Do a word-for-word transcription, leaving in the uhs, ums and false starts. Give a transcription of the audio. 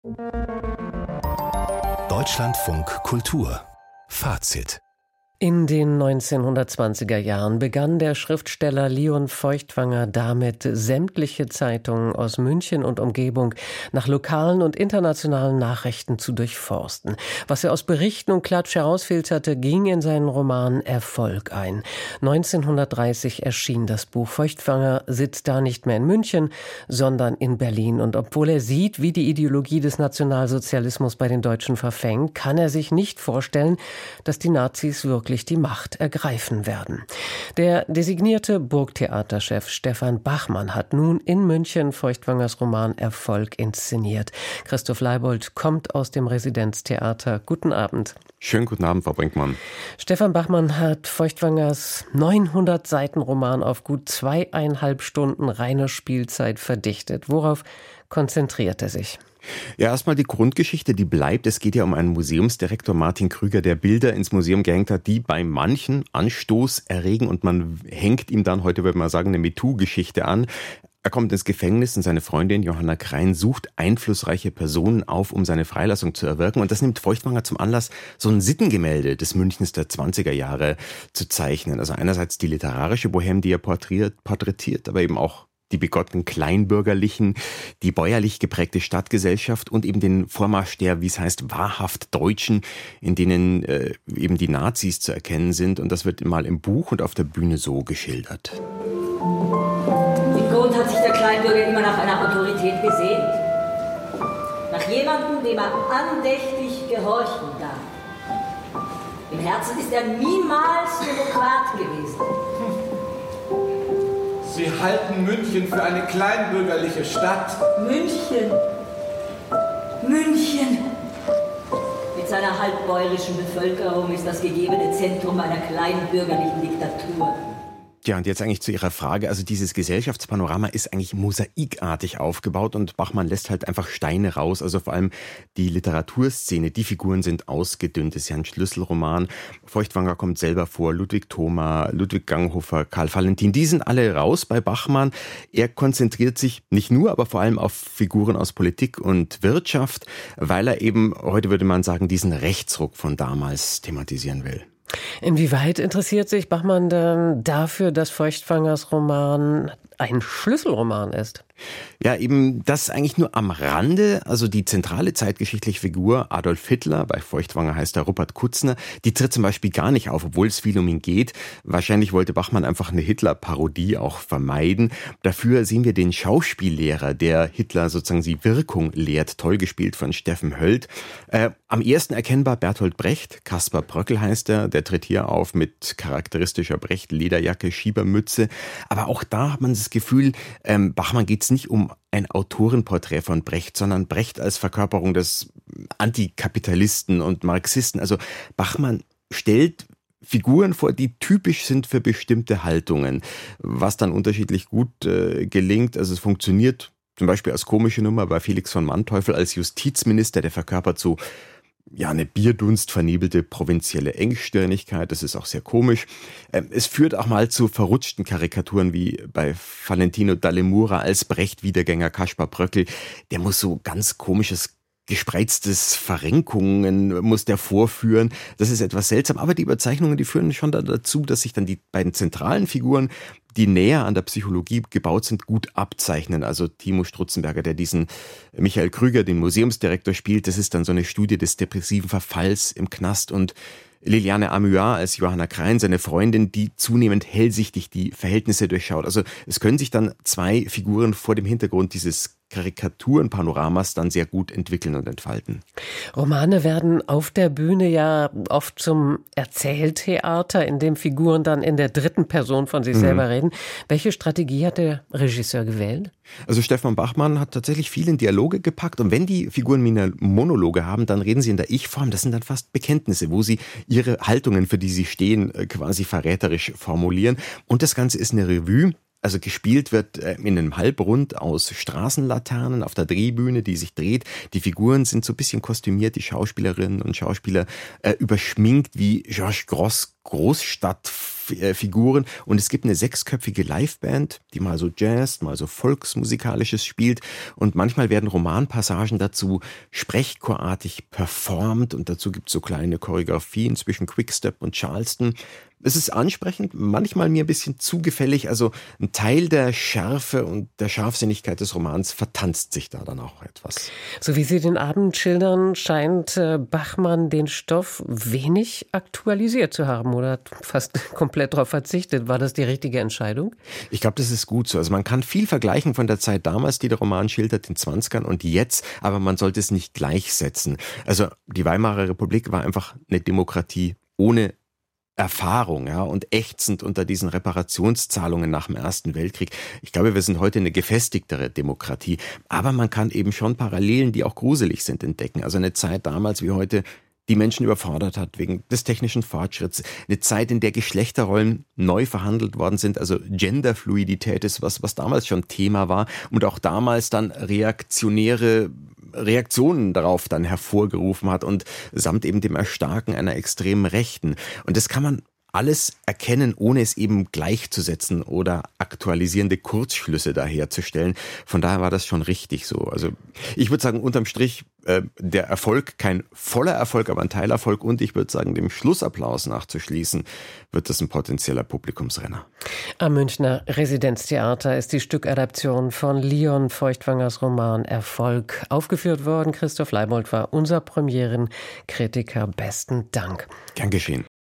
Deutschlandfunk Kultur Fazit. In den neunzehnhundertzwanziger Jahren begann der Schriftsteller Leon Feuchtwanger damit, sämtliche Zeitungen aus München und Umgebung nach lokalen und internationalen Nachrichten zu durchforsten. Was er aus Berichten und Klatsch herausfilterte, ging in seinen Roman Erfolg ein. neunzehnhundertdreißig erschien das Buch. Feuchtwanger sitzt da nicht mehr in München, sondern in Berlin. Und obwohl er sieht, wie die Ideologie des Nationalsozialismus bei den Deutschen verfängt, kann er sich nicht vorstellen, dass die Nazis wirklich die Macht ergreifen werden. Der designierte Burgtheaterchef Stefan Bachmann hat nun in München Feuchtwangers Roman Erfolg inszeniert. Christoph Leibold kommt aus dem Residenztheater. Guten Abend. Schönen guten Abend, Frau Brinkmann. Stefan Bachmann hat Feuchtwangers neunhundert Seiten Roman auf gut zweieinhalb Stunden reiner Spielzeit verdichtet. Worauf konzentriert er sich? Ja, erstmal die Grundgeschichte, die bleibt. Es geht ja um einen Museumsdirektor, Martin Krüger, der Bilder ins Museum gehängt hat, die bei manchen Anstoß erregen und man hängt ihm dann, heute würde man sagen, eine MeToo-Geschichte an. Er kommt ins Gefängnis und seine Freundin Johanna Krein sucht einflussreiche Personen auf, um seine Freilassung zu erwirken. Und das nimmt Feuchtwanger zum Anlass, so ein Sittengemälde des Münchens der zwanziger Jahre zu zeichnen. Also einerseits die literarische Bohème, die er porträtiert, porträtiert aber eben auch die begottenen Kleinbürgerlichen, die bäuerlich geprägte Stadtgesellschaft und eben den Vormarsch der, wie es heißt, wahrhaft Deutschen, in denen äh, eben die Nazis zu erkennen sind. Und das wird mal im Buch und auf der Bühne so geschildert. Im Grund hat sich der Kleinbürger immer nach einer Autorität gesehnt. Nach jemandem, dem er andächtig gehorchen darf. Im Herzen ist er niemals Demokrat gewesen. Sie halten München für eine kleinbürgerliche Stadt. München. München. Mit seiner halbbäuerischen Bevölkerung ist das gegebene Zentrum einer kleinbürgerlichen Diktatur. Ja, und jetzt eigentlich zu Ihrer Frage. Also dieses Gesellschaftspanorama ist eigentlich mosaikartig aufgebaut und Bachmann lässt halt einfach Steine raus. Also vor allem die Literaturszene, die Figuren sind ausgedünnt. Das ist ja ein Schlüsselroman. Feuchtwanger kommt selber vor, Ludwig Thoma, Ludwig Ganghofer, Karl Valentin. Die sind alle raus bei Bachmann. Er konzentriert sich nicht nur, aber vor allem auf Figuren aus Politik und Wirtschaft, weil er eben, heute würde man sagen, diesen Rechtsruck von damals thematisieren will. Inwieweit interessiert sich Bachmann denn dafür, dass Feuchtwangers Roman ein Schlüsselroman ist? Ja, eben das eigentlich nur am Rande. Also die zentrale zeitgeschichtliche Figur Adolf Hitler, bei Feuchtwanger heißt er Rupert Kutzner, die tritt zum Beispiel gar nicht auf, obwohl es viel um ihn geht. Wahrscheinlich wollte Bachmann einfach eine Hitler-Parodie auch vermeiden. Dafür sehen wir den Schauspiellehrer, der Hitler sozusagen die Wirkung lehrt, toll gespielt von Steffen Höld. Äh, am ehesten erkennbar Bertolt Brecht, Kaspar Bröckel heißt er, der tritt hier auf mit charakteristischer Brecht-Lederjacke, Schiebermütze. Aber auch da hat man das Gefühl, ähm, Bachmann geht nicht um ein Autorenporträt von Brecht, sondern Brecht als Verkörperung des Antikapitalisten und Marxisten. Also Bachmann stellt Figuren vor, die typisch sind für bestimmte Haltungen, was dann unterschiedlich gut äh, gelingt. Also es funktioniert zum Beispiel als komische Nummer bei Felix von Manteuffel als Justizminister, der verkörpert so ja, eine bierdunstvernebelte provinzielle Engstirnigkeit, das ist auch sehr komisch. Es führt auch mal zu verrutschten Karikaturen wie bei Valentino Dallemura als Brecht-Wiedergänger Kaspar Bröckel. Der muss so ganz komisches gespreiztes Verrenkungen muss der vorführen. Das ist etwas seltsam, aber die Überzeichnungen, die führen schon dazu, dass sich dann die beiden zentralen Figuren, die näher an der Psychologie gebaut sind, gut abzeichnen. Also Timo Strutzenberger, der diesen Michael Krüger, den Museumsdirektor, spielt, das ist dann so eine Studie des depressiven Verfalls im Knast, und Liliane Amuat als Johanna Krein, seine Freundin, die zunehmend hellsichtig die Verhältnisse durchschaut. Also es können sich dann zwei Figuren vor dem Hintergrund dieses Karikaturenpanoramas dann sehr gut entwickeln und entfalten. Romane werden auf der Bühne ja oft zum Erzähltheater, in dem Figuren dann in der dritten Person von sich mhm. selber reden. Welche Strategie hat der Regisseur gewählt? Also Stefan Bachmann hat tatsächlich viel in Dialoge gepackt, und wenn die Figuren Monologe haben, dann reden sie in der Ich-Form. Das sind dann fast Bekenntnisse, wo sie ihre Haltungen, für die sie stehen, quasi verräterisch formulieren. Und das Ganze ist eine Revue. Also gespielt wird in einem Halbrund aus Straßenlaternen auf der Drehbühne, die sich dreht. Die Figuren sind so ein bisschen kostümiert, die Schauspielerinnen und Schauspieler äh, überschminkt wie Georges Grosz Großstadtfiguren und es gibt eine sechsköpfige Liveband, die mal so Jazz, mal so Volksmusikalisches spielt und manchmal werden Romanpassagen dazu sprechchorartig performt und dazu gibt es so kleine Choreografien zwischen Quickstep und Charleston. Es ist ansprechend, manchmal mir ein bisschen zu gefällig, also ein Teil der Schärfe und der Scharfsinnigkeit des Romans vertanzt sich da dann auch etwas. So wie Sie den Abend schildern, scheint Bachmann den Stoff wenig aktualisiert zu haben oder hat fast komplett darauf verzichtet. War das die richtige Entscheidung? Ich glaube, das ist gut so. Also man kann viel vergleichen von der Zeit damals, die der Roman schildert, den zwanzigern und jetzt, aber man sollte es nicht gleichsetzen. Also die Weimarer Republik war einfach eine Demokratie ohne Erfahrung, ja, und ächzend unter diesen Reparationszahlungen nach dem Ersten Weltkrieg. Ich glaube, wir sind heute eine gefestigtere Demokratie, aber man kann eben schon Parallelen, die auch gruselig sind, entdecken. Also eine Zeit damals wie heute, die Menschen überfordert hat wegen des technischen Fortschritts. Eine Zeit, in der Geschlechterrollen neu verhandelt worden sind. Also Genderfluidität ist was, was damals schon Thema war und auch damals dann reaktionäre Reaktionen darauf dann hervorgerufen hat und samt eben dem Erstarken einer extremen Rechten. Und das kann man alles erkennen, ohne es eben gleichzusetzen oder aktualisierende Kurzschlüsse daherzustellen. Von daher war das schon richtig so. Also ich würde sagen, unterm Strich äh, der Erfolg, kein voller Erfolg, aber ein Teilerfolg. Und ich würde sagen, dem Schlussapplaus nachzuschließen, wird das ein potenzieller Publikumsrenner. Am Münchner Residenztheater ist die Stückadaption von Leon Feuchtwangers Roman Erfolg aufgeführt worden. Christoph Leibold war unser Premierenkritiker. Besten Dank. Gern geschehen.